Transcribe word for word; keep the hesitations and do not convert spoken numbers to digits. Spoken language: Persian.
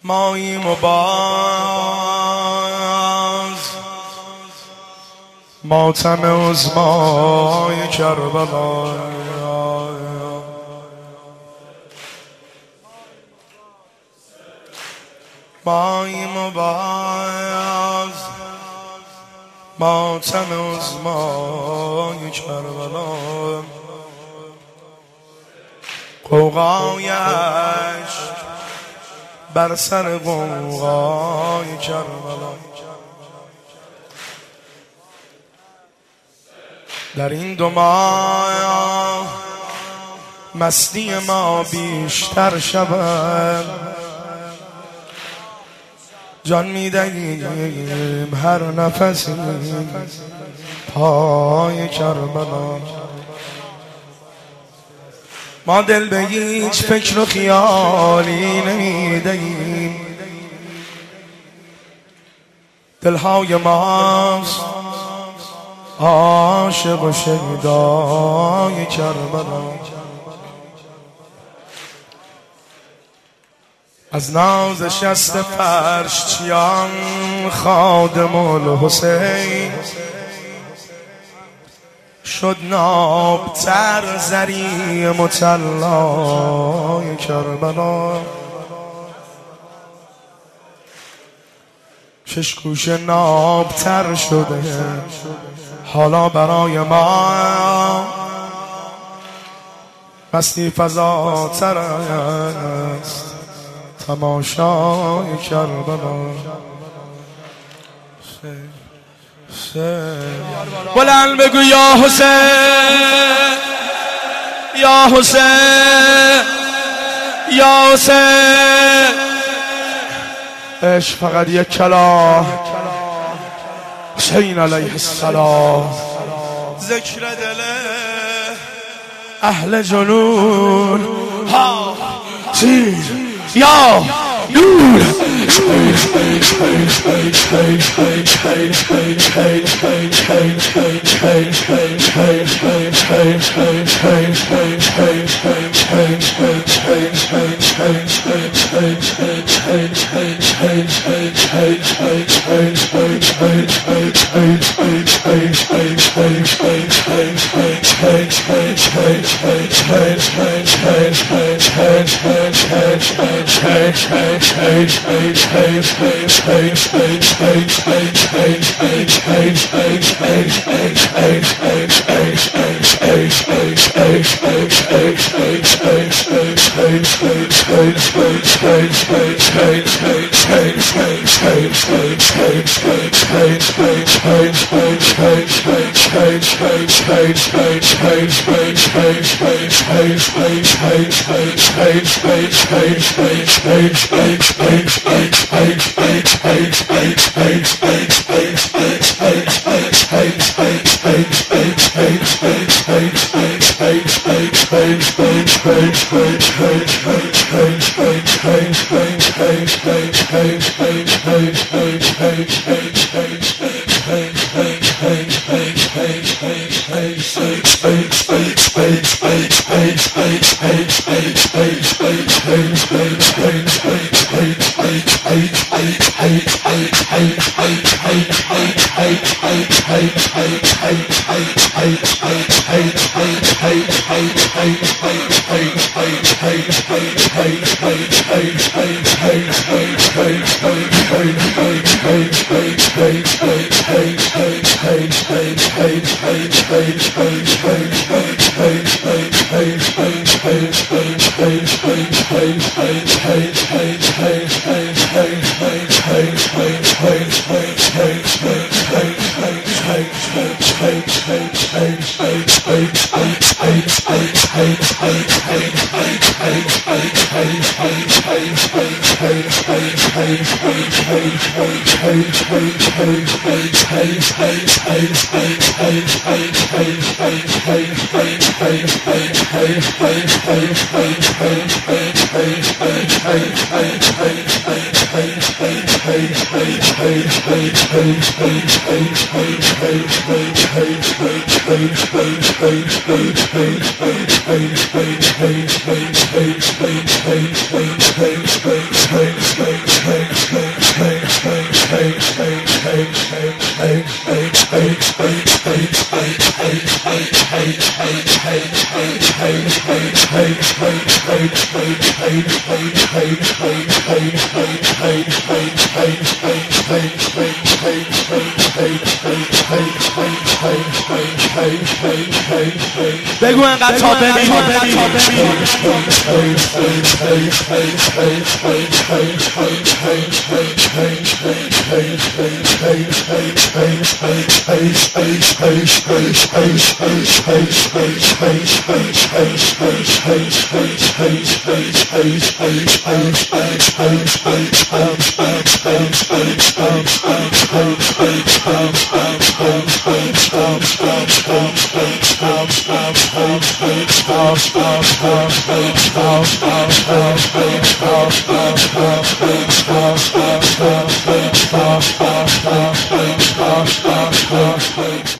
ماییم و باز ماتم عظمای کربلا، ماییم و باز ماتم عظمای کربلا، قوقایش بر سر قوقای کربلا. در این دو ماه مستی ما بیشتر شود، جان میدهیم هر نفسی پای کربلا. ما دل به هیچ فکر و خیالی نمیدهیم، دلهای ماست عاشق و شیدای کربلا. از ناز شست فرشچیان خادم الحسین، شد نابتر زری مطلای کربلا. شش گوشه نابتر شده حالا برای ما، مستی فضاتر است تماشای کربلا. بلند بگو یا حسین یا حسین یا حسین. عشق فقط یک کلام، حسین علیه السلام. ذکر دل اهل جنون ها سیر یا نور. بگو انقدر تا ببین